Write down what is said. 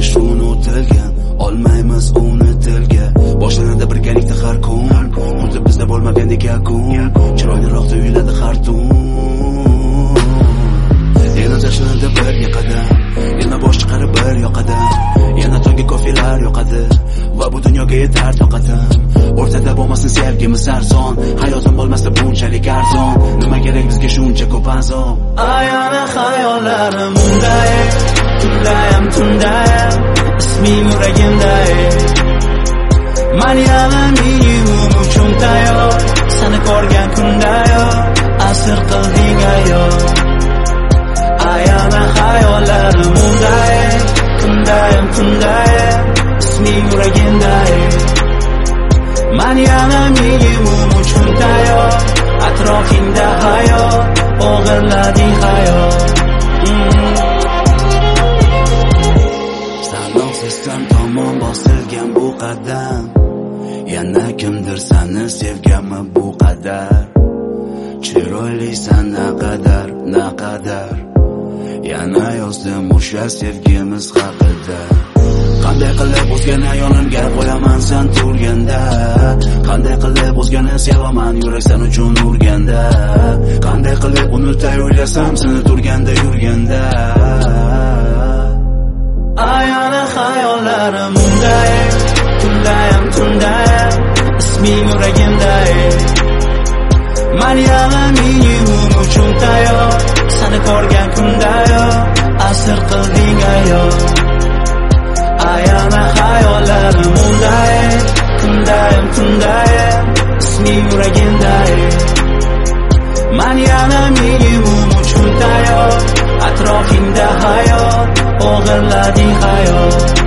shuni o'tilgan, olmaymiz uni tilga. Boshlanadi birgalikda har kun, xuddi bizda bo'lmagandek yakun. Chiroyliroq tuyuladi har tun. Yana tashlanadi birga qadam, yana bosh chiqarib bir yoqadan, yana tonggi kofilar yoqadi va bu dunyoga yetar toqatim. O'rtada bo'lmasin sevgimiz arzon, hayotim bo'lmasa bunchalik arzon. Nima kerak bizga shuncha ko'p azon? Ayana xayollarim unday, tundayam tundayam, isming yuragimday. Men yana minimum uchun tayyor, seni ko'rgan kundayoq asr qilding ayyor. Ayana xayollarim unday, tundayam tundayam, isming yuragimday. Men yana minimum uchun tayyor, atrofingda hayot, o'g'irlading hayot. Sanoqsizdan tomon bosilgan bu qadam, yana kimdir seni sevganmi bu qadar? Chiroylisan naqadar, naqadar. Yana yozdim o'sha sevgimiz haqida. Qanday qilib o'zgani yonimga qo'yaman sen turganda? Qanday qilib o'zgani sevaman yurak sen uchun urganda? Qanday qilib unutay o'ylasam seni turganda yurganda? Ayana xayollarim unday, tundayam tundayam, isming yuragimday. Men yana minimum uchun tayyor, seni ko'rgan kundayoq asr qilding ayyor. Ayana xayollarim unday, tundayam tundayam, isming yuragimday. Men yana minimum uchun tayyor, atrofingda hayot, o'g'irlading hayot.